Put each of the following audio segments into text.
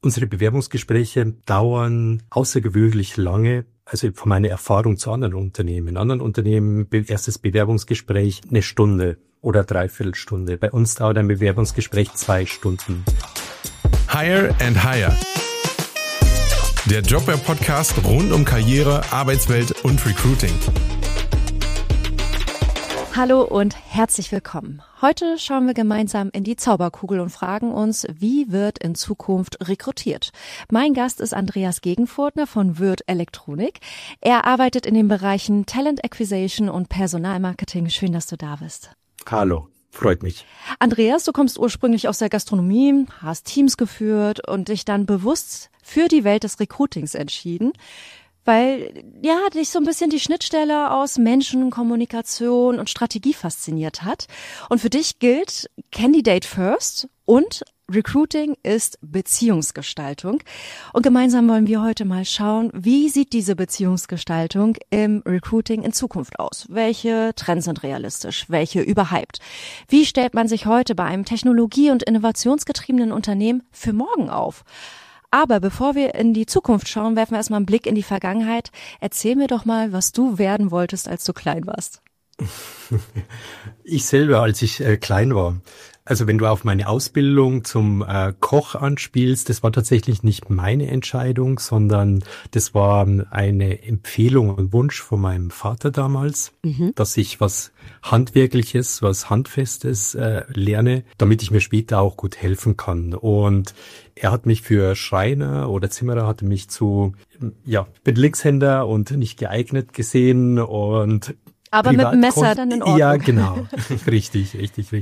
Unsere Bewerbungsgespräche dauern außergewöhnlich lange. Also von meiner Erfahrung zu anderen Unternehmen. In anderen Unternehmen erstes Bewerbungsgespräch 1 Stunde oder 3/4 Stunde. Bei uns dauert ein Bewerbungsgespräch 2 Stunden. Hire and Hire. Der Jobware-Podcast rund um Karriere, Arbeitswelt und Recruiting. Hallo und herzlich willkommen. Heute schauen wir gemeinsam in die Zauberkugel und fragen uns, wie wird in Zukunft rekrutiert? Mein Gast ist Andreas Gegenfurtner von Würth Elektronik. Er arbeitet in den Bereichen Talent Acquisition und Personalmarketing. Schön, dass du da bist. Hallo, freut mich. Andreas, du kommst ursprünglich aus der Gastronomie, hast Teams geführt und dich dann bewusst für die Welt des Recruitings entschieden. Weil, dich so ein bisschen die Schnittstelle aus Menschen, Kommunikation und Strategie fasziniert hat. Und für dich gilt Candidate First und Recruiting ist Beziehungsgestaltung. Und gemeinsam wollen wir heute mal schauen, wie sieht diese Beziehungsgestaltung im Recruiting in Zukunft aus? Welche Trends sind realistisch? Welche überhyped? Wie stellt man sich heute bei einem technologie- und innovationsgetriebenen Unternehmen für morgen auf? Aber bevor wir in die Zukunft schauen, werfen wir erstmal einen Blick in die Vergangenheit. Erzähl mir doch mal, was du werden wolltest, als du klein warst. Ich selber, als ich klein war. Also wenn du auf meine Ausbildung zum Koch anspielst, das war tatsächlich nicht meine Entscheidung, sondern das war eine Empfehlung und Wunsch von meinem Vater damals, dass ich was Handwerkliches, was Handfestes lerne, damit ich mir später auch gut helfen kann. Und er hat mich für Schreiner oder Zimmerer, hatte mich ich bin Linkshänder und nicht geeignet gesehen und aber privat mit dem Messer dann in Ordnung. Ja, genau. Richtig.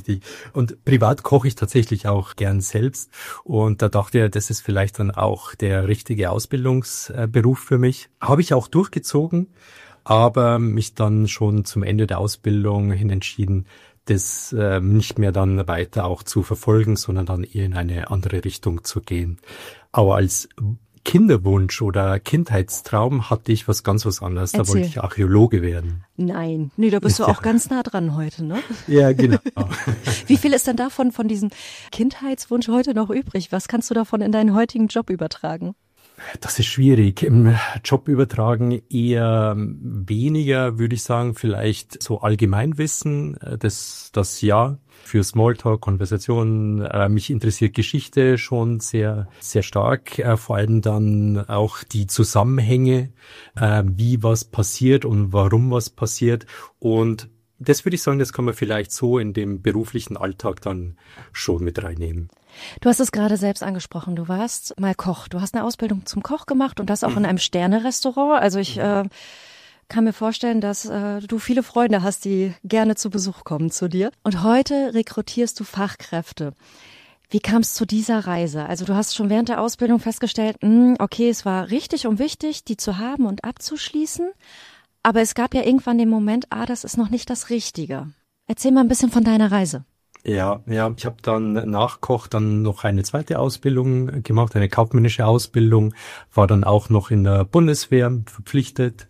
Und privat koche ich tatsächlich auch gern selbst. Und da dachte er, das ist vielleicht dann auch der richtige Ausbildungsberuf für mich. Habe ich auch durchgezogen, aber mich dann schon zum Ende der Ausbildung hin entschieden, das nicht mehr dann weiter auch zu verfolgen, sondern dann eher in eine andere Richtung zu gehen. Aber als Kinderwunsch oder Kindheitstraum hatte ich was anderes. Erzähl. Da wollte ich Archäologe werden. Nein, da bist du auch ganz nah dran heute, ne? Ja, genau. Wie viel ist denn davon von diesem Kindheitswunsch heute noch übrig? Was kannst du davon in deinen heutigen Job übertragen? Das ist schwierig. Im Job übertragen eher weniger, würde ich sagen, vielleicht so Allgemeinwissen, das ja für Smalltalk, Konversationen. Mich interessiert Geschichte schon sehr, sehr stark, vor allem dann auch die Zusammenhänge, wie was passiert und warum was passiert. Und das würde ich sagen, das kann man vielleicht so in dem beruflichen Alltag dann schon mit reinnehmen. Du hast es gerade selbst angesprochen, du warst mal Koch. Du hast eine Ausbildung zum Koch gemacht und das auch in einem Sterne-Restaurant. Also ich kann mir vorstellen, dass du viele Freunde hast, die gerne zu Besuch kommen zu dir. Und heute rekrutierst du Fachkräfte. Wie kam es zu dieser Reise? Also du hast schon während der Ausbildung festgestellt, okay, es war richtig und wichtig, die zu haben und abzuschließen. Aber es gab ja irgendwann den Moment, das ist noch nicht das Richtige. Erzähl mal ein bisschen von deiner Reise. Ja, ich habe dann nach Koch dann noch eine zweite Ausbildung gemacht, eine kaufmännische Ausbildung, war dann auch noch in der Bundeswehr verpflichtet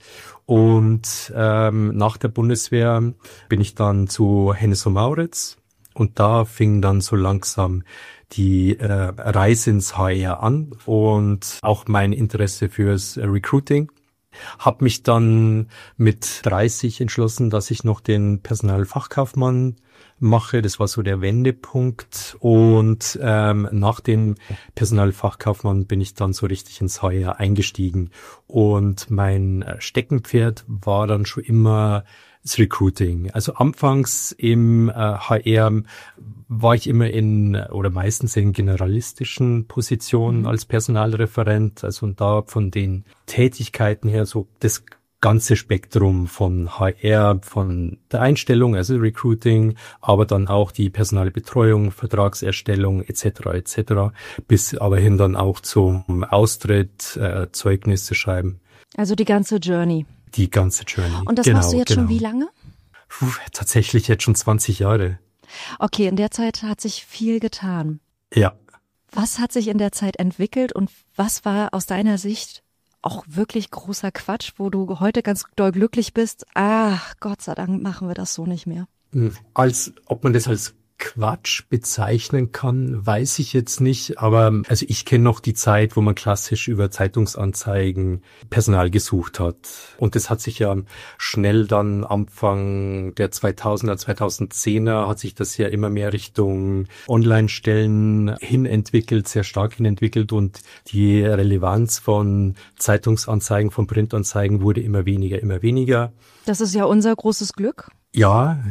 und nach der Bundeswehr bin ich dann zu Hennes & Mauritz und da fing dann so langsam die Reise ins HR an und auch mein Interesse fürs Recruiting. Hab mich dann mit 30 entschlossen, dass ich noch den Personalfachkaufmann mache. Das war so der Wendepunkt. Und nach dem Personalfachkaufmann bin ich dann so richtig ins HR eingestiegen. Und mein Steckenpferd war dann schon immer das Recruiting. Also anfangs im HR war ich immer meistens in generalistischen Positionen als Personalreferent. Also und da von den Tätigkeiten her so das ganze Spektrum von HR, von der Einstellung, also Recruiting, aber dann auch die Personalbetreuung, Vertragserstellung etc. bis aber hin dann auch zum Austritt, Zeugnisse schreiben. Also die ganze Journey. Die ganze Journey. Und das machst du jetzt schon wie lange? Tatsächlich jetzt schon 20 Jahre. Okay, in der Zeit hat sich viel getan. Ja. Was hat sich in der Zeit entwickelt und was war aus deiner Sicht auch wirklich großer Quatsch, wo du heute ganz doll glücklich bist? Gott sei Dank machen wir das so nicht mehr. Ob man das als Quatsch bezeichnen kann, weiß ich jetzt nicht. Aber also ich kenne noch die Zeit, wo man klassisch über Zeitungsanzeigen Personal gesucht hat. Und das hat sich ja schnell dann Anfang der 2000er, 2010er hat sich das ja immer mehr Richtung Online-Stellen hin entwickelt, sehr stark hin entwickelt. Und die Relevanz von Zeitungsanzeigen, von Printanzeigen wurde immer weniger. Das ist ja unser großes Glück. Ja.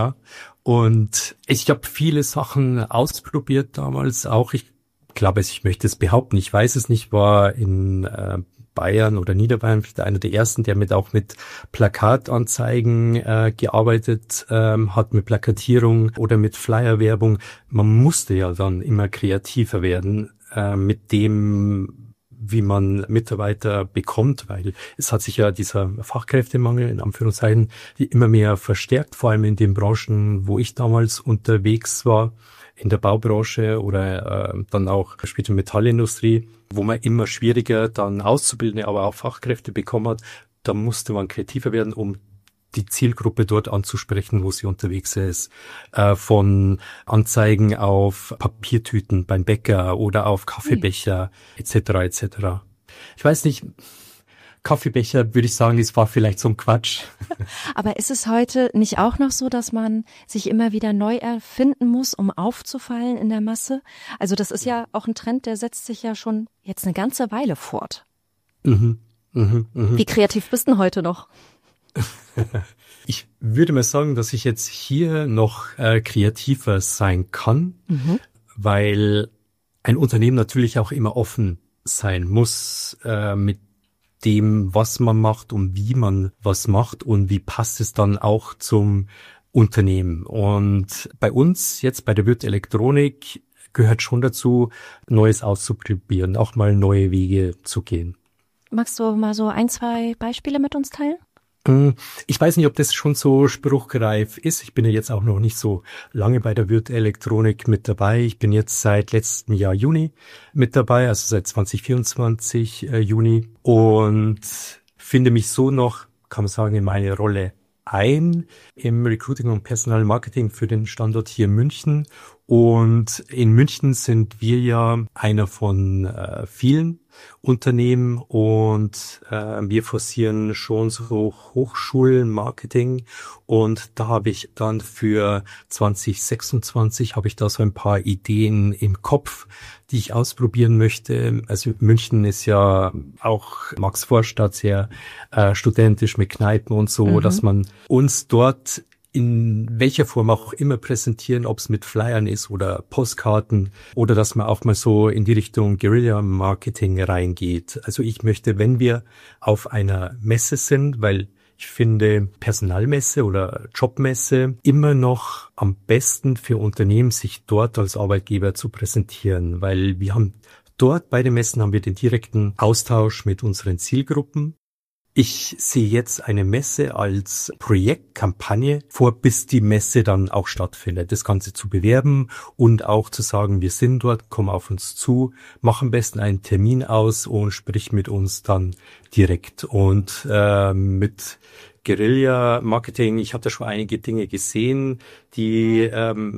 Und ich habe viele Sachen ausprobiert damals auch. Ich glaube, ich möchte es behaupten, ich weiß es nicht, war in Bayern oder Niederbayern einer der ersten, der auch mit Plakatanzeigen gearbeitet hat, mit Plakatierung oder mit Flyerwerbung. Man musste ja dann immer kreativer werden mit dem, wie man Mitarbeiter bekommt, weil es hat sich ja dieser Fachkräftemangel in Anführungszeichen immer mehr verstärkt, vor allem in den Branchen, wo ich damals unterwegs war, in der Baubranche oder dann auch später Metallindustrie, wo man immer schwieriger dann Auszubildende, aber auch Fachkräfte bekommen hat. Da musste man kreativer werden, um die Zielgruppe dort anzusprechen, wo sie unterwegs ist. Von Anzeigen auf Papiertüten beim Bäcker oder auf Kaffeebecher etc. Ich weiß nicht, Kaffeebecher würde ich sagen, das war vielleicht so ein Quatsch. Aber ist es heute nicht auch noch so, dass man sich immer wieder neu erfinden muss, um aufzufallen in der Masse? Also das ist ja auch ein Trend, der setzt sich ja schon jetzt eine ganze Weile fort. Wie kreativ bist du denn heute noch? Ich würde mal sagen, dass ich jetzt hier noch kreativer sein kann, weil ein Unternehmen natürlich auch immer offen sein muss mit dem, was man macht und wie man was macht und wie passt es dann auch zum Unternehmen. Und bei uns jetzt bei der Würth Elektronik gehört schon dazu, Neues auszuprobieren, auch mal neue Wege zu gehen. Magst du mal so 1, 2 Beispiele mit uns teilen? Ich weiß nicht, ob das schon so spruchreif ist. Ich bin ja jetzt auch noch nicht so lange bei der Würth Elektronik mit dabei. Ich bin jetzt seit letztem Jahr Juni mit dabei, also seit 2024 Juni und finde mich so noch, kann man sagen, in meine Rolle ein im Recruiting und Personalmarketing für den Standort hier in München. Und in München sind wir ja einer von vielen Unternehmen und wir forcieren schon so Hochschulmarketing und da habe ich dann für 2026 habe ich da so ein paar Ideen im Kopf, die ich ausprobieren möchte. Also München ist ja auch Max-Vorstadt sehr studentisch mit Kneipen und so, dass man uns dort in welcher Form auch immer präsentieren, ob es mit Flyern ist oder Postkarten oder dass man auch mal so in die Richtung Guerilla-Marketing reingeht. Also ich möchte, wenn wir auf einer Messe sind, weil ich finde Personalmesse oder Jobmesse immer noch am besten für Unternehmen, sich dort als Arbeitgeber zu präsentieren, weil wir haben dort bei den Messen haben wir den direkten Austausch mit unseren Zielgruppen. Ich sehe jetzt eine Messe als Projektkampagne vor, bis die Messe dann auch stattfindet. Das Ganze zu bewerben und auch zu sagen, wir sind dort, komm auf uns zu, mach am besten einen Termin aus und sprich mit uns dann direkt. Und mit Guerilla-Marketing, ich habe da schon einige Dinge gesehen, die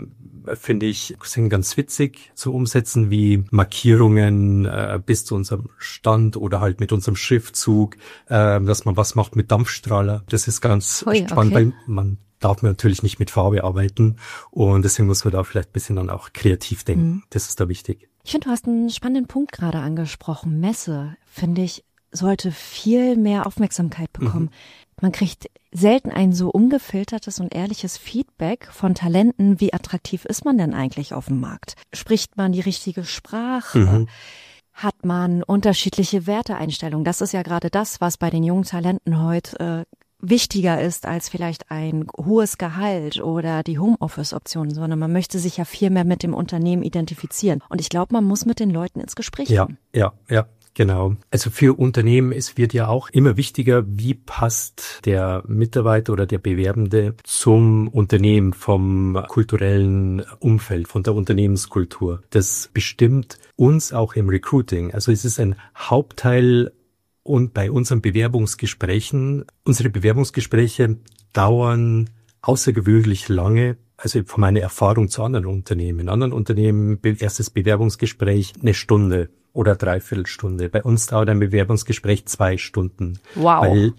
finde ich sind ganz witzig zu umsetzen, wie Markierungen bis zu unserem Stand oder halt mit unserem Schriftzug, dass man was macht mit Dampfstrahler. Das ist ganz spannend, weil man darf natürlich nicht mit Farbe arbeiten und deswegen muss man da vielleicht ein bisschen dann auch kreativ denken. Das ist da wichtig. Ich finde, du hast einen spannenden Punkt gerade angesprochen. Messe, finde ich, sollte viel mehr Aufmerksamkeit bekommen. Man kriegt selten ein so ungefiltertes und ehrliches Feedback von Talenten. Wie attraktiv ist man denn eigentlich auf dem Markt? Spricht man die richtige Sprache? Hat man unterschiedliche Werteeinstellungen? Das ist ja gerade das, was bei den jungen Talenten heute wichtiger ist als vielleicht ein hohes Gehalt oder die Homeoffice-Option, sondern man möchte sich ja viel mehr mit dem Unternehmen identifizieren. Und ich glaube, man muss mit den Leuten ins Gespräch kommen. Ja. Genau. Also für Unternehmen, es wird ja auch immer wichtiger, wie passt der Mitarbeiter oder der Bewerbende zum Unternehmen, vom kulturellen Umfeld, von der Unternehmenskultur. Das bestimmt uns auch im Recruiting. Also es ist ein Hauptteil und bei unseren Bewerbungsgesprächen, unsere Bewerbungsgespräche dauern außergewöhnlich lange, Also von meiner Erfahrung zu anderen Unternehmen. In anderen Unternehmen, erstes Bewerbungsgespräch 1 Stunde oder 3/4 Stunde. Bei uns dauert ein Bewerbungsgespräch 2 Stunden. Wow. Weil,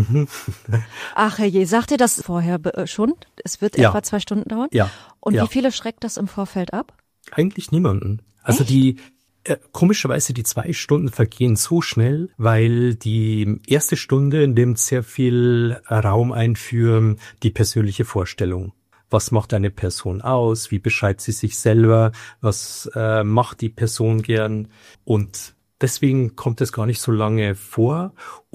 Ach herrje, sagt ihr das vorher schon? Es wird Ja. etwa 2 Stunden dauern? ja. Und ja. wie viele schreckt das im Vorfeld ab? Eigentlich niemanden. Also komischerweise die 2 Stunden vergehen so schnell, weil die erste Stunde nimmt sehr viel Raum ein für die persönliche Vorstellung. Was macht eine Person aus? Wie beschreibt sie sich selber? Was macht die Person gern? Und deswegen kommt es gar nicht so lange vor.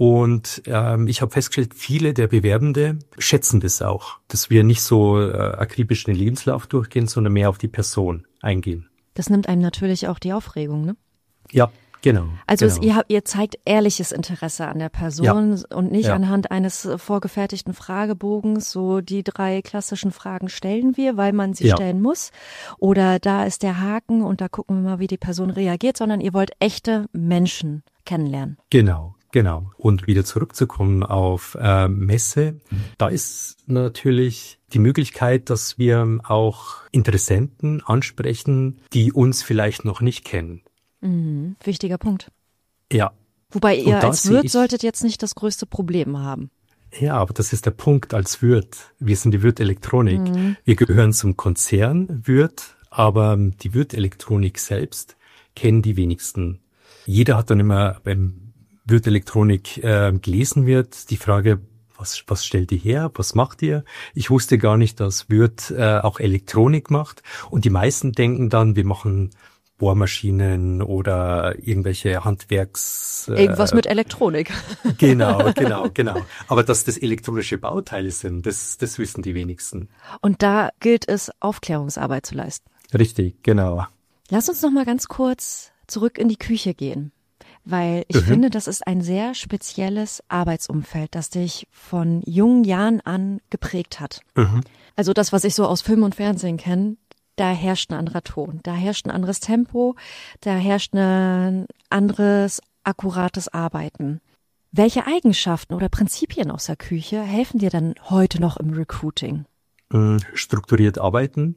Und ich habe festgestellt, viele der Bewerbende schätzen das auch, dass wir nicht so akribisch den Lebenslauf durchgehen, sondern mehr auf die Person eingehen. Das nimmt einem natürlich auch die Aufregung, ne? Ja, genau. Also genau. ihr zeigt ehrliches Interesse an der Person und nicht Ja. anhand eines vorgefertigten Fragebogens, so die 3 klassischen Fragen stellen wir, weil man sie Ja. stellen muss. Oder da ist der Haken und da gucken wir mal, wie die Person reagiert, sondern ihr wollt echte Menschen kennenlernen. Genau. Und wieder zurückzukommen auf Messe, da ist natürlich die Möglichkeit, dass wir auch Interessenten ansprechen, die uns vielleicht noch nicht kennen. Mhm. Wichtiger Punkt. Ja. Wobei Und ihr da als sehe Wirt ich- solltet jetzt nicht das größte Problem haben. Ja, aber das ist der Punkt als Wirt. Wir sind die Wirt Elektronik. Wir gehören zum Konzern Wirt, aber die Wirt Elektronik selbst kennen die wenigsten. Jeder hat dann immer, wenn Wirt Elektronik gelesen wird, die Frage, was stellt ihr her? Was macht ihr? Ich wusste gar nicht, dass Wirt auch Elektronik macht. Und die meisten denken dann, wir machen Bohrmaschinen oder irgendwelche Handwerks... Irgendwas mit Elektronik. Genau. Aber dass das elektronische Bauteile sind, das wissen die wenigsten. Und da gilt es, Aufklärungsarbeit zu leisten. Richtig, genau. Lass uns noch mal ganz kurz zurück in die Küche gehen, weil ich finde, das ist ein sehr spezielles Arbeitsumfeld, das dich von jungen Jahren an geprägt hat. Also das, was ich so aus Film und Fernsehen kenne, da herrscht ein anderer Ton, da herrscht ein anderes Tempo, da herrscht ein anderes, akkurates Arbeiten. Welche Eigenschaften oder Prinzipien aus der Küche helfen dir dann heute noch im Recruiting? Strukturiert arbeiten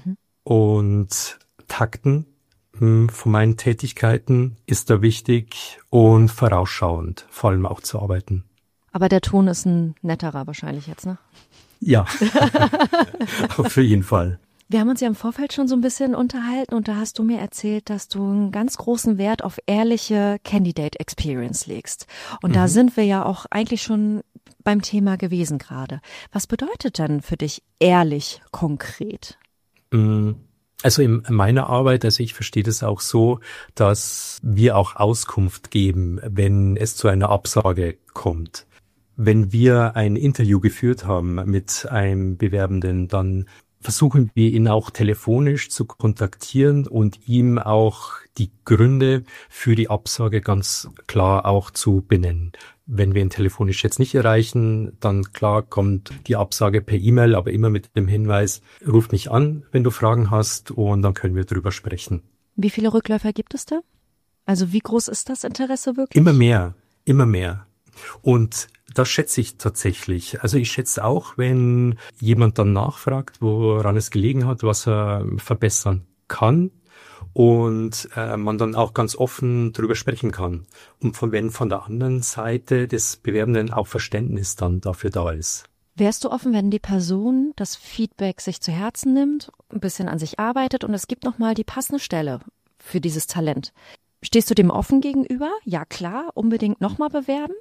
und Takten von meinen Tätigkeiten ist da wichtig und vorausschauend, vor allem auch zu arbeiten. Aber der Ton ist ein netterer wahrscheinlich jetzt, ne? Ja, auf jeden Fall. Wir haben uns ja im Vorfeld schon so ein bisschen unterhalten und da hast du mir erzählt, dass du einen ganz großen Wert auf ehrliche Candidate Experience legst. Und da sind wir ja auch eigentlich schon beim Thema gewesen gerade. Was bedeutet denn für dich ehrlich konkret? Also in meiner Arbeit, also ich verstehe das auch so, dass wir auch Auskunft geben, wenn es zu einer Absage kommt. Wenn wir ein Interview geführt haben mit einem Bewerbenden, dann versuchen wir ihn auch telefonisch zu kontaktieren und ihm auch die Gründe für die Absage ganz klar auch zu benennen. Wenn wir ihn telefonisch jetzt nicht erreichen, dann klar kommt die Absage per E-Mail, aber immer mit dem Hinweis, ruf mich an, wenn du Fragen hast und dann können wir drüber sprechen. Wie viele Rückläufer gibt es da? Also wie groß ist das Interesse wirklich? Immer mehr. Und das schätze ich tatsächlich. Also ich schätze auch, wenn jemand dann nachfragt, woran es gelegen hat, was er verbessern kann und man dann auch ganz offen drüber sprechen kann. Und wenn von der anderen Seite des Bewerbenden auch Verständnis dann dafür da ist. Wärst du offen, wenn die Person das Feedback sich zu Herzen nimmt, ein bisschen an sich arbeitet und es gibt nochmal die passende Stelle für dieses Talent? Stehst du dem offen gegenüber? Ja, klar, unbedingt nochmal bewerben?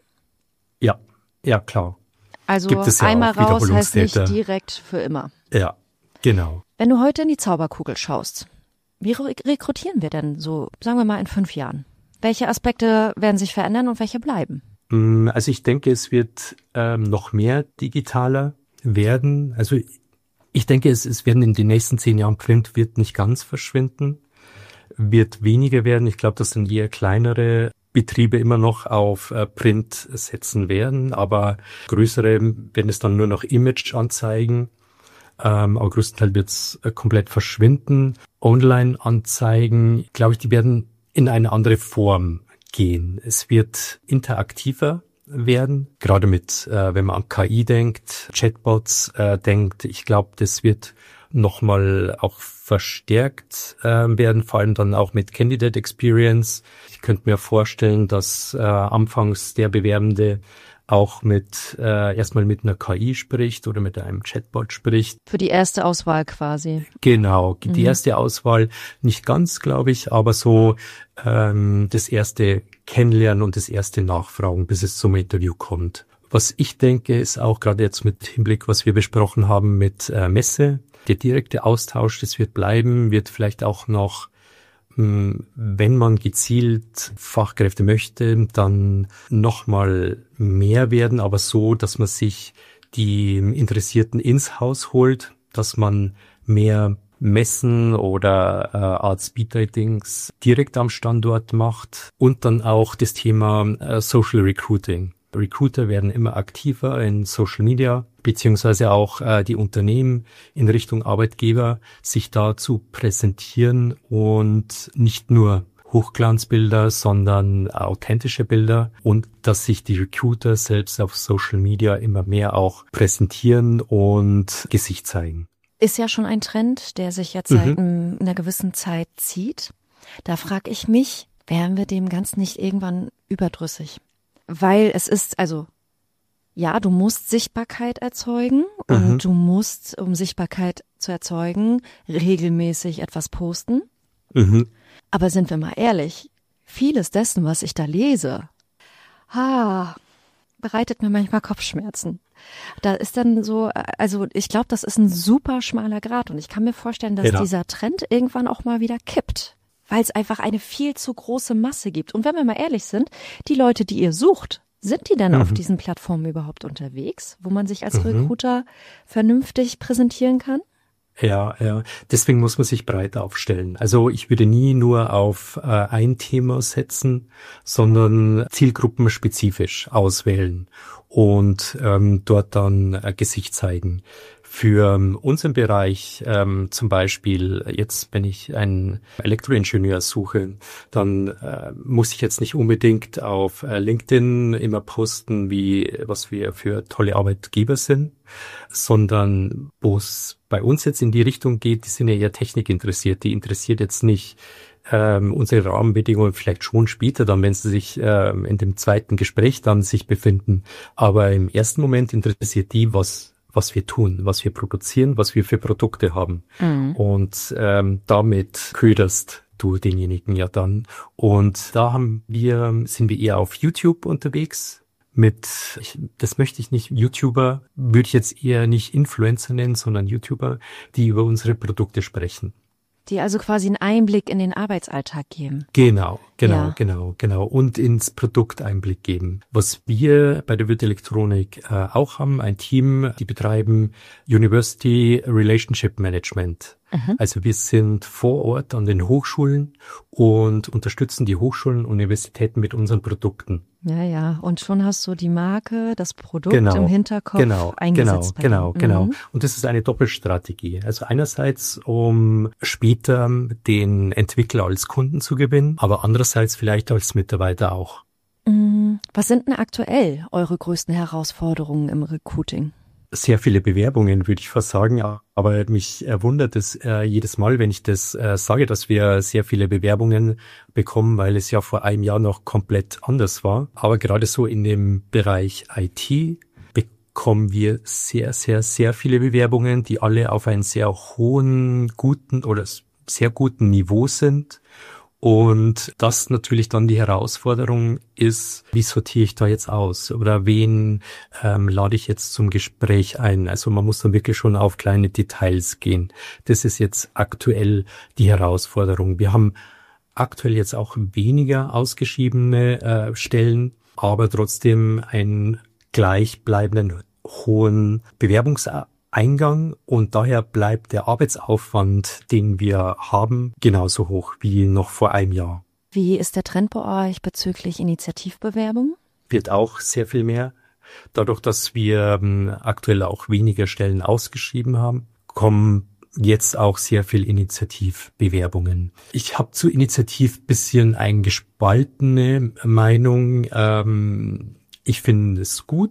Ja, klar. Also Gibt es ja einmal auch raus heißt nicht Wiederholungstäter. direkt für immer. Ja, genau. Wenn du heute in die Zauberkugel schaust, wie rekrutieren wir denn so, sagen wir mal, in 5 Jahren? Welche Aspekte werden sich verändern und welche bleiben? Also ich denke, es wird noch mehr digitaler werden. Also ich denke, es werden in den nächsten 10 Jahren Print wird nicht ganz verschwinden, wird weniger werden. Ich glaube, das sind eher kleinere Betriebe immer noch auf Print setzen werden, aber größere werden es dann nur noch Image-Anzeigen. Aber größtenteils wird es komplett verschwinden. Online-Anzeigen, glaube ich, die werden in eine andere Form gehen. Es wird interaktiver werden, gerade mit, wenn man an KI denkt, Chatbots denkt. Ich glaube, das wird nochmal auch verstärkt werden, vor allem dann auch mit Candidate Experience. Ich könnte mir vorstellen, dass anfangs der Bewerbende auch erstmal mit einer KI spricht oder mit einem Chatbot spricht. Für die erste Auswahl quasi. Genau, die erste Auswahl nicht ganz, glaube ich, aber so das erste Kennenlernen und das erste Nachfragen, bis es zum Interview kommt. Was ich denke, ist auch gerade jetzt mit Hinblick, was wir besprochen haben mit Messe, der direkte Austausch, das wird bleiben, wird vielleicht auch noch, wenn man gezielt Fachkräfte möchte, dann nochmal mehr werden, aber so, dass man sich die Interessierten ins Haus holt, dass man mehr Messen oder Art Speed-Datings direkt am Standort macht und dann auch das Thema Social Recruiting. Recruiter werden immer aktiver in Social Media, beziehungsweise auch die Unternehmen in Richtung Arbeitgeber, sich da zu präsentieren und nicht nur Hochglanzbilder, sondern authentische Bilder und dass sich die Recruiter selbst auf Social Media immer mehr auch präsentieren und Gesicht zeigen. Ist ja schon ein Trend, der sich jetzt seit einer gewissen Zeit zieht. Da frage ich mich, wären wir dem Ganzen nicht irgendwann überdrüssig? Weil es ist, also, ja, du musst Sichtbarkeit erzeugen und du musst, um Sichtbarkeit zu erzeugen, regelmäßig etwas posten. Aber sind wir mal ehrlich, vieles dessen, was ich da lese, bereitet mir manchmal Kopfschmerzen. Da ist dann so, also ich glaube, das ist ein super schmaler Grat und ich kann mir vorstellen, dass dieser Trend irgendwann auch mal wieder kippt. Weil es einfach eine viel zu große Masse gibt. Und wenn wir mal ehrlich sind, die Leute, die ihr sucht, sind die denn auf diesen Plattformen überhaupt unterwegs, wo man sich als Recruiter vernünftig präsentieren kann? Ja. Deswegen muss man sich breit aufstellen. Also ich würde nie nur auf ein Thema setzen, sondern zielgruppenspezifisch auswählen und dort dann Gesicht zeigen. Für unseren Bereich zum Beispiel, jetzt wenn ich einen Elektroingenieur suche, dann muss ich jetzt nicht unbedingt auf LinkedIn immer posten, was wir für tolle Arbeitgeber sind, sondern wo es bei uns jetzt in die Richtung geht, die sind ja eher technikinteressiert, die interessiert jetzt nicht unsere Rahmenbedingungen, vielleicht schon später dann, wenn sie sich in dem zweiten Gespräch dann sich befinden, aber im ersten Moment interessiert die, was wir tun, was wir produzieren, was wir für Produkte haben. Und damit köderst du denjenigen ja dann. Und da sind wir eher auf YouTube unterwegs. Das möchte ich nicht, YouTuber würde ich jetzt eher nicht Influencer nennen, sondern YouTuber, die über unsere Produkte sprechen. Die also quasi einen Einblick in den Arbeitsalltag geben. Genau. Und ins Produkt Einblick geben. Was wir bei der Würth Elektronik auch haben, ein Team, die betreiben University Relationship Management. Also wir sind vor Ort an den Hochschulen und unterstützen die Hochschulen und Universitäten mit unseren Produkten. Ja. Und schon hast du die Marke, das Produkt im Hinterkopf eingesetzt. Genau. Und das ist eine Doppelstrategie. Also einerseits, um später den Entwickler als Kunden zu gewinnen, aber andererseits vielleicht als Mitarbeiter auch. Was sind denn aktuell eure größten Herausforderungen im Recruiting? Sehr viele Bewerbungen, würde ich fast sagen, aber mich wundert es jedes Mal, wenn ich das sage, dass wir sehr viele Bewerbungen bekommen, weil es ja vor einem Jahr noch komplett anders war. Aber gerade so in dem Bereich IT bekommen wir sehr, sehr, sehr viele Bewerbungen, die alle auf einem sehr hohen, guten oder sehr guten Niveau sind. Und das natürlich dann die Herausforderung ist, wie sortiere ich da jetzt aus oder wen lade ich jetzt zum Gespräch ein? Also man muss dann wirklich schon auf kleine Details gehen. Das ist jetzt aktuell die Herausforderung. Wir haben aktuell jetzt auch weniger ausgeschriebene Stellen, aber trotzdem einen gleichbleibenden hohen Bewerbungseingang und daher bleibt der Arbeitsaufwand, den wir haben, genauso hoch wie noch vor einem Jahr. Wie ist der Trend bei euch bezüglich Initiativbewerbung? Wird auch sehr viel mehr. Dadurch, dass wir aktuell auch weniger Stellen ausgeschrieben haben, kommen jetzt auch sehr viel Initiativbewerbungen. Ich habe zu Initiativ bisschen eine gespaltene Meinung. Ich finde es gut,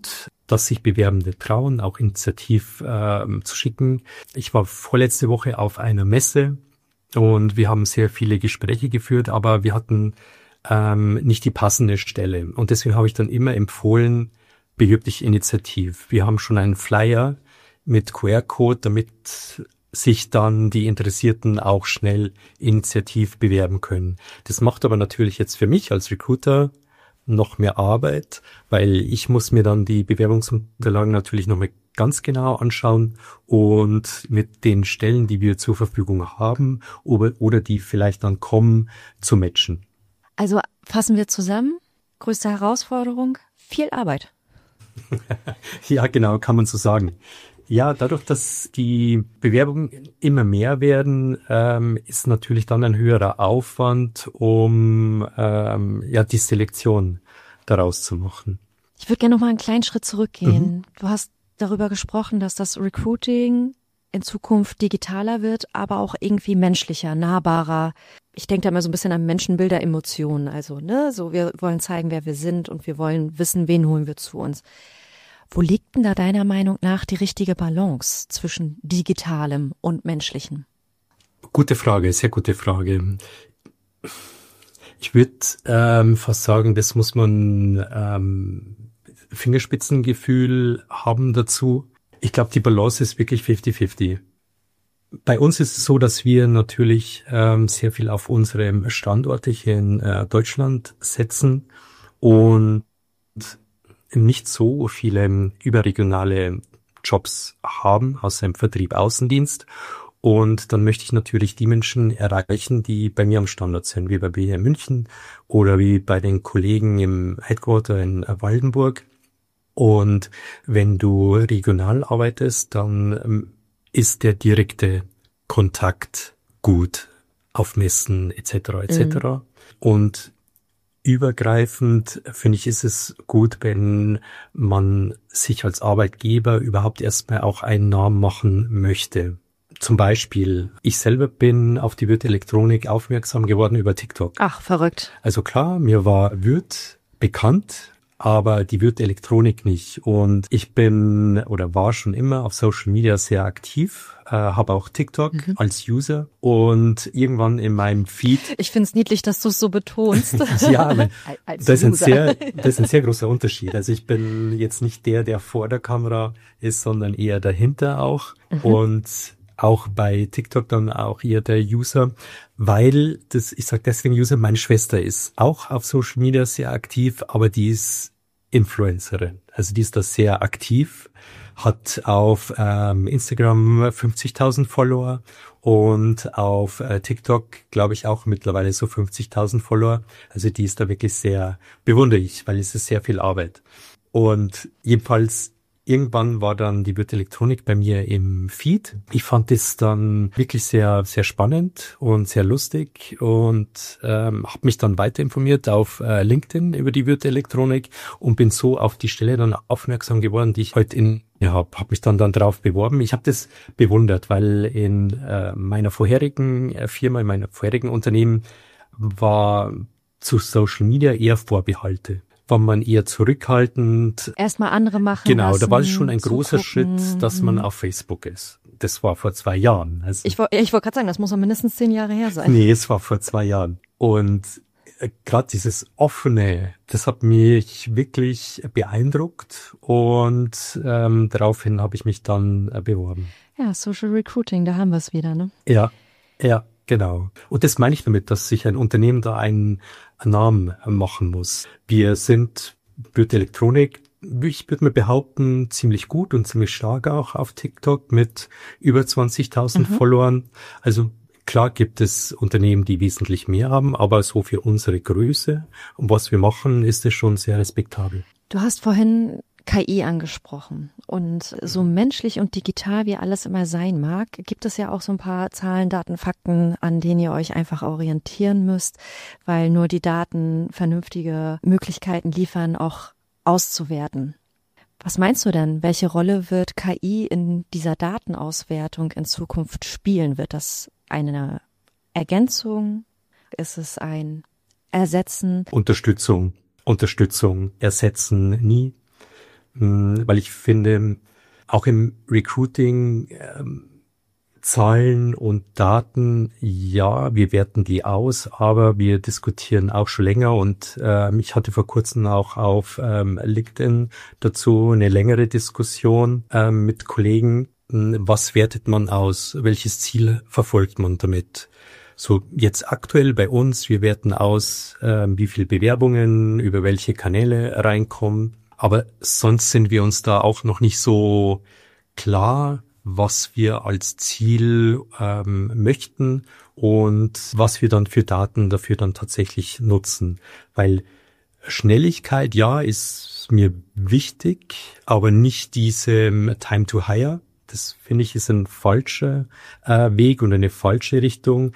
dass sich Bewerbende trauen, auch initiativ zu schicken. Ich war vorletzte Woche auf einer Messe und wir haben sehr viele Gespräche geführt, aber wir hatten nicht die passende Stelle. Und deswegen habe ich dann immer empfohlen, bewirb dich initiativ. Wir haben schon einen Flyer mit QR-Code, damit sich dann die Interessierten auch schnell initiativ bewerben können. Das macht aber natürlich jetzt für mich als Recruiter noch mehr Arbeit, weil ich muss mir dann die Bewerbungsunterlagen natürlich nochmal ganz genau anschauen und mit den Stellen, die wir zur Verfügung haben oder die vielleicht dann kommen, zu matchen. Also fassen wir zusammen, größte Herausforderung, viel Arbeit. Ja, genau, kann man so sagen. Ja, dadurch, dass die Bewerbungen immer mehr werden, ist natürlich dann ein höherer Aufwand, um die Selektion daraus zu machen. Ich würde gerne noch mal einen kleinen Schritt zurückgehen. Du hast darüber gesprochen, dass das Recruiting in Zukunft digitaler wird, aber auch irgendwie menschlicher, nahbarer. Ich denke da immer so ein bisschen an Menschenbilder, Emotionen. Also, so wir wollen zeigen, wer wir sind und wir wollen wissen, wen holen wir zu uns. Wo liegt denn da deiner Meinung nach die richtige Balance zwischen Digitalem und Menschlichem? Gute Frage, sehr gute Frage. Ich würde fast sagen, das muss man Fingerspitzengefühl haben dazu. Ich glaube, die Balance ist wirklich 50-50. Bei uns ist es so, dass wir natürlich sehr viel auf unsere Standorte hier in Deutschland setzen und nicht so viele überregionale Jobs haben, außer im Vertrieb, Außendienst. Und dann möchte ich natürlich die Menschen erreichen, die bei mir am Standort sind, wie bei mir in München oder wie bei den Kollegen im Headquarter in Waldenburg. Und wenn du regional arbeitest, dann ist der direkte Kontakt gut auf Messen etc. Und übergreifend, finde ich, ist es gut, wenn man sich als Arbeitgeber überhaupt erstmal auch einen Namen machen möchte. Zum Beispiel, ich selber bin auf die Würth Elektronik aufmerksam geworden über TikTok. Ach, verrückt. Also klar, mir war Würth bekannt, aber die Würth Elektronik nicht. Und ich bin oder war schon immer auf Social Media sehr aktiv, habe auch TikTok als User und irgendwann in meinem Feed. Ich find's niedlich, dass du es so betonst. Ja, aber das ist ein sehr großer Unterschied. Also ich bin jetzt nicht der vor der Kamera ist, sondern eher dahinter auch. Und auch bei TikTok dann auch eher der User, weil ich sage deswegen User, meine Schwester ist auch auf Social Media sehr aktiv, aber die ist Influencerin. Also die ist da sehr aktiv, hat auf Instagram 50.000 Follower und auf TikTok, glaube ich, auch mittlerweile so 50.000 Follower. Also die ist da wirklich sehr, bewundere ich, weil es ist sehr viel Arbeit. Und jedenfalls irgendwann war dann die Würth Elektronik bei mir im Feed. Ich fand es dann wirklich sehr, sehr spannend und sehr lustig und habe mich dann weiter informiert auf LinkedIn über die Würth Elektronik und bin so auf die Stelle dann aufmerksam geworden, die ich heute habe mich dann drauf beworben. Ich habe das bewundert, weil in meiner vorherigen Firma, in meinem vorherigen Unternehmen war zu Social Media eher Vorbehalte. War man eher zurückhaltend. Erstmal andere machen Genau, lassen, da war es schon ein großer Schritt, dass man auf Facebook ist. Das war vor 2 Jahren. Also, ich wollte gerade sagen, das muss ja mindestens 10 Jahre her sein. Nee, es war vor 2 Jahren. Und gerade dieses Offene, das hat mich wirklich beeindruckt und daraufhin habe ich mich dann beworben. Ja, Social Recruiting, da haben wir es wieder, ne? Ja, genau. Und das meine ich damit, dass sich ein Unternehmen da einen Namen machen muss. Wir sind Würth Elektronik, ich würde mal behaupten, ziemlich gut und ziemlich stark auch auf TikTok mit über 20.000 Followern. Also klar gibt es Unternehmen, die wesentlich mehr haben, aber so für unsere Größe und was wir machen, ist es schon sehr respektabel. Du hast vorhin KI angesprochen und so menschlich und digital wie alles immer sein mag, gibt es ja auch so ein paar Zahlen, Daten, Fakten, an denen ihr euch einfach orientieren müsst, weil nur die Daten vernünftige Möglichkeiten liefern, auch auszuwerten. Was meinst du denn? Welche Rolle wird KI in dieser Datenauswertung in Zukunft spielen? Wird das eine Ergänzung? Ist es ein Ersetzen? Unterstützung, ersetzen nie. weil ich finde, auch im Recruiting Zahlen und Daten, ja, wir werten die aus, aber wir diskutieren auch schon länger und ich hatte vor kurzem auch auf LinkedIn dazu eine längere Diskussion mit Kollegen. Was wertet man aus? Welches Ziel verfolgt man damit? So jetzt aktuell bei uns, wir werten aus, wie viel Bewerbungen über welche Kanäle reinkommen, aber sonst sind wir uns da auch noch nicht so klar, was wir als Ziel möchten und was wir dann für Daten dafür dann tatsächlich nutzen. Weil Schnelligkeit, ja, ist mir wichtig, aber nicht diese Time to Hire. Das finde ich ist ein falscher Weg und eine falsche Richtung,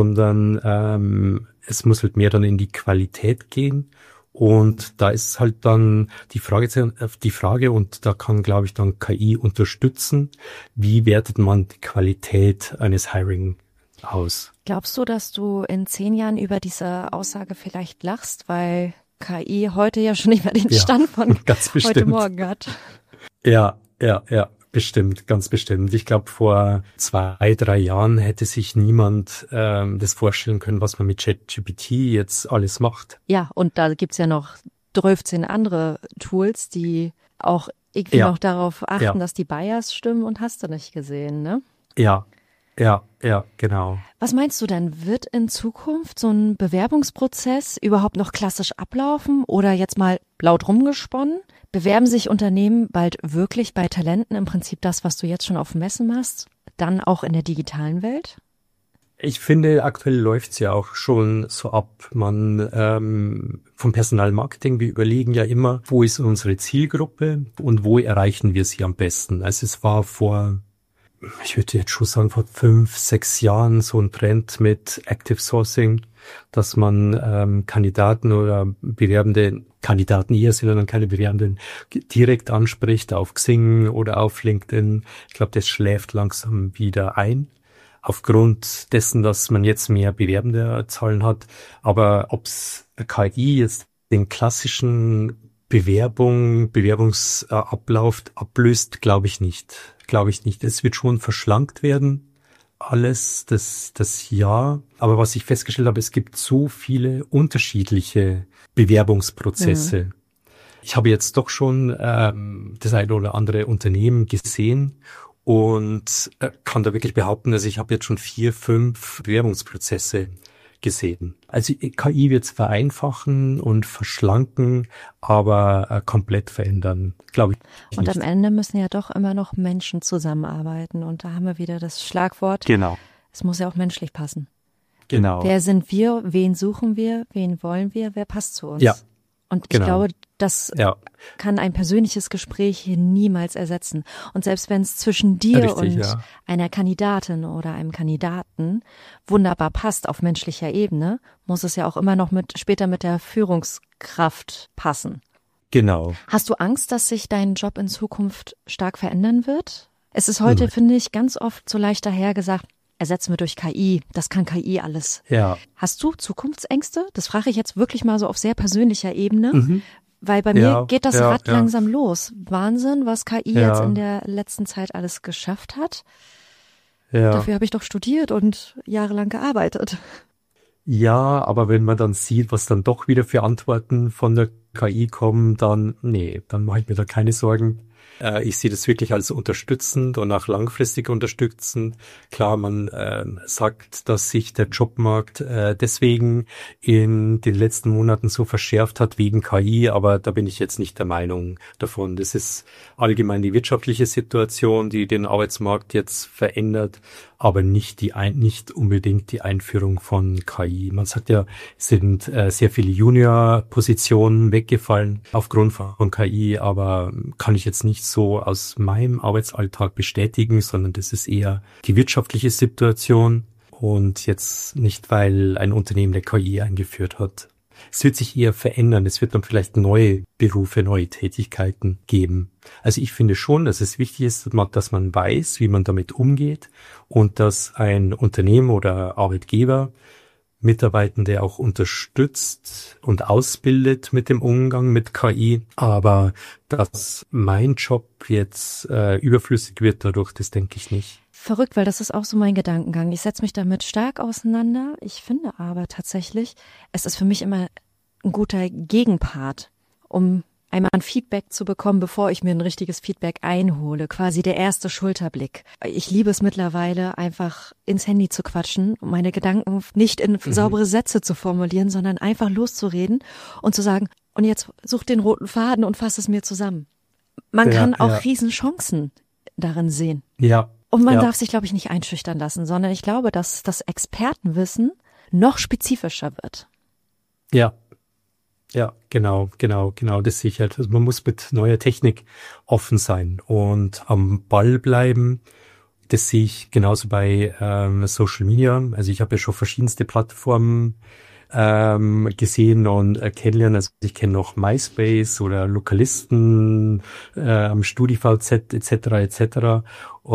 sondern es muss halt mehr dann in die Qualität gehen. Und da ist halt dann die Frage, und da kann, glaube ich, dann KI unterstützen, wie wertet man die Qualität eines Hiring aus? Glaubst du, dass du in 10 Jahren über diese Aussage vielleicht lachst, weil KI heute ja schon nicht mehr den Stand von heute Morgen hat? Ja. Bestimmt, ganz bestimmt. Ich glaube, vor 2-3 Jahren hätte sich niemand das vorstellen können, was man mit ChatGPT jetzt alles macht. Ja, und da gibt's ja noch 13 andere Tools, die auch irgendwie noch darauf achten, dass die Bias stimmen und hast du nicht gesehen, ne? Ja, genau. Was meinst du denn, wird in Zukunft so ein Bewerbungsprozess überhaupt noch klassisch ablaufen oder jetzt mal laut rumgesponnen? Bewerben sich Unternehmen bald wirklich bei Talenten im Prinzip das, was du jetzt schon auf Messen machst, dann auch in der digitalen Welt? Ich finde, aktuell läuft's ja auch schon so ab. Man vom Personalmarketing, wir überlegen ja immer, wo ist unsere Zielgruppe und wo erreichen wir sie am besten. Also es war ich würde jetzt schon sagen, vor 5-6 Jahren so ein Trend mit Active Sourcing, dass man Kandidaten oder bewerbende Kandidaten eher sind und keine Bewerbenden direkt anspricht auf Xing oder auf LinkedIn. Ich glaube, das schläft langsam wieder ein. Aufgrund dessen, dass man jetzt mehr bewerbende Zahlen hat. Aber ob's KI jetzt den klassischen Bewerbungsablauf ablöst, glaube ich nicht. Es wird schon verschlankt werden. Alles, das ja. Aber was ich festgestellt habe, es gibt so viele unterschiedliche Bewerbungsprozesse. Ja. Ich habe jetzt doch schon das eine oder andere Unternehmen gesehen und kann da wirklich behaupten, dass ich habe jetzt schon 4-5 Bewerbungsprozesse gesehen. Also KI wird es vereinfachen und verschlanken, aber komplett verändern, glaube ich. Und am Ende müssen ja doch immer noch Menschen zusammenarbeiten. Und da haben wir wieder das Schlagwort. Genau. Es muss ja auch menschlich passen. Genau. Wer sind wir? Wen suchen wir? Wen wollen wir? Wer passt zu uns? Ja. Und ich glaube, das kann ein persönliches Gespräch hier niemals ersetzen. Und selbst wenn es zwischen dir und einer Kandidatin oder einem Kandidaten wunderbar passt auf menschlicher Ebene, muss es ja auch immer noch später mit der Führungskraft passen. Genau. Hast du Angst, dass sich dein Job in Zukunft stark verändern wird? Es ist heute, finde ich, ganz oft so leicht dahergesagt, ersetzen wir durch KI, das kann KI alles. Ja. Hast du Zukunftsängste? Das frage ich jetzt wirklich mal so auf sehr persönlicher Ebene, weil bei mir geht das Rad langsam los. Wahnsinn, was KI jetzt in der letzten Zeit alles geschafft hat. Ja. Dafür habe ich doch studiert und jahrelang gearbeitet. Ja, aber wenn man dann sieht, was dann doch wieder für Antworten von der KI kommen, dann mache ich mir da keine Sorgen. Ich sehe das wirklich als unterstützend und auch langfristig unterstützend. Klar, man sagt, dass sich der Jobmarkt deswegen in den letzten Monaten so verschärft hat wegen KI, aber da bin ich jetzt nicht der Meinung davon. Das ist allgemein die wirtschaftliche Situation, die den Arbeitsmarkt jetzt verändert, aber nicht unbedingt die Einführung von KI. Man sagt ja, es sind sehr viele Junior-Positionen weggefallen aufgrund von KI, aber kann ich jetzt nicht so aus meinem Arbeitsalltag bestätigen, sondern das ist eher die wirtschaftliche Situation und jetzt nicht, weil ein Unternehmen der KI eingeführt hat. Es wird sich eher verändern. Es wird dann vielleicht neue Berufe, neue Tätigkeiten geben. Also ich finde schon, dass es wichtig ist, dass man weiß, wie man damit umgeht und dass ein Unternehmen oder Arbeitgeber Mitarbeitende auch unterstützt und ausbildet mit dem Umgang mit KI. Aber dass mein Job jetzt überflüssig wird dadurch, das denke ich nicht. Verrückt, weil das ist auch so mein Gedankengang. Ich setze mich damit stark auseinander. Ich finde aber tatsächlich, es ist für mich immer ein guter Gegenpart, um einmal ein Feedback zu bekommen, bevor ich mir ein richtiges Feedback einhole. Quasi der erste Schulterblick. Ich liebe es mittlerweile, einfach ins Handy zu quatschen und meine Gedanken nicht in saubere Sätze zu formulieren, sondern einfach loszureden und zu sagen, und jetzt such den roten Faden und fass es mir zusammen. Man kann auch Riesenchancen darin sehen. Ja. Und man darf sich, glaube ich, nicht einschüchtern lassen, sondern ich glaube, dass das Expertenwissen noch spezifischer wird. Ja, genau, das sehe ich halt. Also man muss mit neuer Technik offen sein und am Ball bleiben. Das sehe ich genauso bei Social Media. Also ich habe ja schon verschiedenste Plattformen gesehen und kennenlernen. Also ich kenne noch MySpace oder Lokalisten, StudiVZ etc.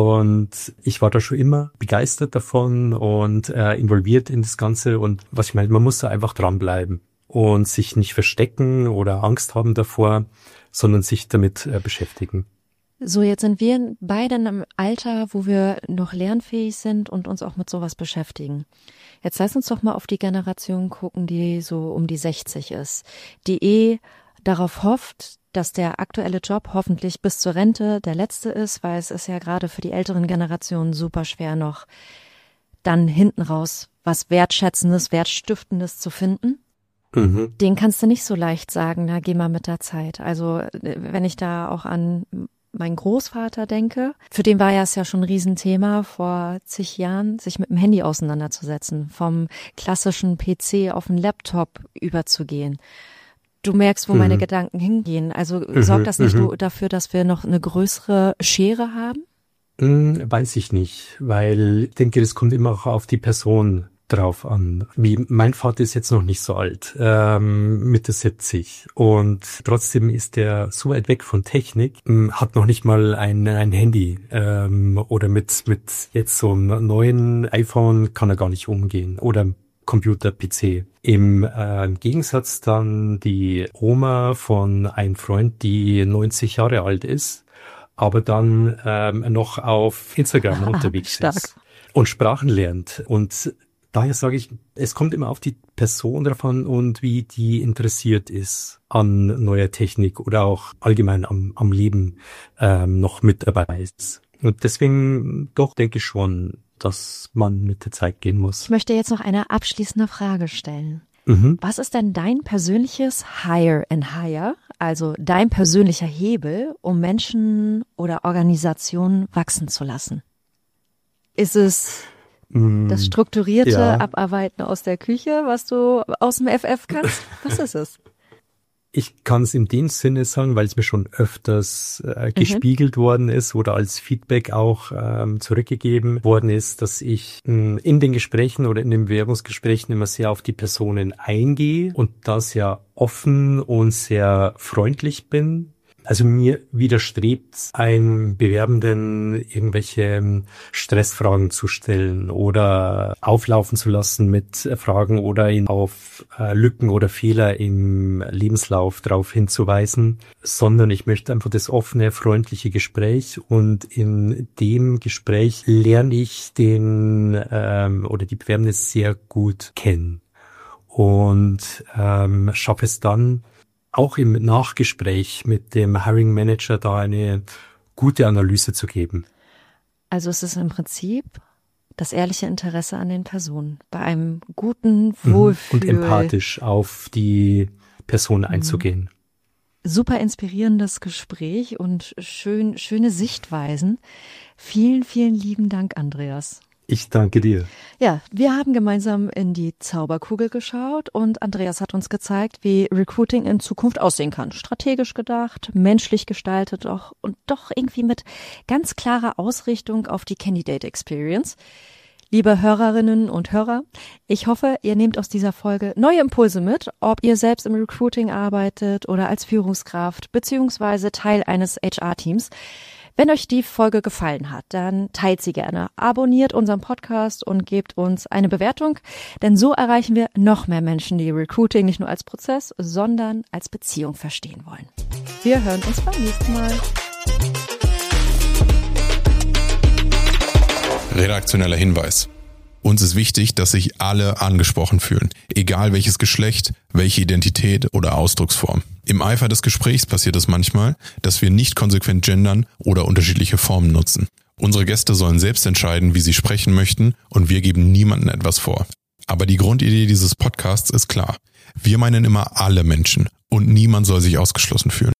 Und ich war da schon immer begeistert davon und involviert in das Ganze. Und was ich meine, man muss da einfach dranbleiben und sich nicht verstecken oder Angst haben davor, sondern sich damit beschäftigen. So, jetzt sind wir beide in einem Alter, wo wir noch lernfähig sind und uns auch mit sowas beschäftigen. Jetzt lass uns doch mal auf die Generation gucken, die so um die 60 ist, die darauf hofft, dass der aktuelle Job hoffentlich bis zur Rente der letzte ist, weil es ist ja gerade für die älteren Generationen super schwer noch dann hinten raus was Wertschätzendes, Wertstiftendes zu finden. Den kannst du nicht so leicht sagen, na geh mal mit der Zeit. Also wenn ich da auch an meinen Großvater denke, für den war ja es ja schon ein Riesenthema vor zig Jahren, sich mit dem Handy auseinanderzusetzen, vom klassischen PC auf den Laptop überzugehen. Du merkst, wo meine Gedanken hingehen. Also sorgt das nicht dafür, dass wir noch eine größere Schere haben? Weiß ich nicht, weil ich denke, das kommt immer auch auf die Person drauf an. Wie mein Vater ist jetzt noch nicht so alt, Mitte 70 und trotzdem ist er so weit weg von Technik, hat noch nicht mal ein Handy oder mit jetzt so einem neuen iPhone kann er gar nicht umgehen oder Computer, PC. Im Gegensatz dann die Oma von einem Freund, die 90 Jahre alt ist, aber dann noch auf Instagram unterwegs ist und Sprachen lernt. Und daher sage ich, es kommt immer auf die Person drauf an und wie die interessiert ist an neuer Technik oder auch allgemein am Leben noch mit dabei ist. Und deswegen doch denke ich schon, dass man mit der Zeit gehen muss. Ich möchte jetzt noch eine abschließende Frage stellen. Was ist denn dein persönliches Hire and Hire, also dein persönlicher Hebel, um Menschen oder Organisationen wachsen zu lassen? Ist es das strukturierte Abarbeiten aus der Küche, was du aus dem FF kannst? Was ist es? Ich kann es in dem Sinne sagen, weil es mir schon öfters gespiegelt worden ist oder als Feedback auch zurückgegeben worden ist, dass ich in den Gesprächen oder in den Bewerbungsgesprächen immer sehr auf die Personen eingehe und da sehr offen und sehr freundlich bin. Also mir widerstrebt einem Bewerbenden irgendwelche Stressfragen zu stellen oder auflaufen zu lassen mit Fragen oder ihn auf Lücken oder Fehler im Lebenslauf darauf hinzuweisen, sondern ich möchte einfach das offene, freundliche Gespräch und in dem Gespräch lerne ich den oder die Bewerbenden sehr gut kennen und schaffe es dann, auch im Nachgespräch mit dem Hiring Manager da eine gute Analyse zu geben. Also es ist im Prinzip das ehrliche Interesse an den Personen, bei einem guten Wohlfühl. Und empathisch auf die Person einzugehen. Super inspirierendes Gespräch und schöne Sichtweisen. Vielen, vielen lieben Dank, Andreas. Ich danke dir. Ja, wir haben gemeinsam in die Zauberkugel geschaut und Andreas hat uns gezeigt, wie Recruiting in Zukunft aussehen kann. Strategisch gedacht, menschlich gestaltet und doch irgendwie mit ganz klarer Ausrichtung auf die Candidate Experience. Liebe Hörerinnen und Hörer, ich hoffe, ihr nehmt aus dieser Folge neue Impulse mit, ob ihr selbst im Recruiting arbeitet oder als Führungskraft beziehungsweise Teil eines HR-Teams. Wenn euch die Folge gefallen hat, dann teilt sie gerne, abonniert unseren Podcast und gebt uns eine Bewertung, denn so erreichen wir noch mehr Menschen, die Recruiting nicht nur als Prozess, sondern als Beziehung verstehen wollen. Wir hören uns beim nächsten Mal. Redaktioneller Hinweis. Uns ist wichtig, dass sich alle angesprochen fühlen, egal welches Geschlecht, welche Identität oder Ausdrucksform. Im Eifer des Gesprächs passiert es manchmal, dass wir nicht konsequent gendern oder unterschiedliche Formen nutzen. Unsere Gäste sollen selbst entscheiden, wie sie sprechen möchten, und wir geben niemandem etwas vor. Aber die Grundidee dieses Podcasts ist klar. Wir meinen immer alle Menschen und niemand soll sich ausgeschlossen fühlen.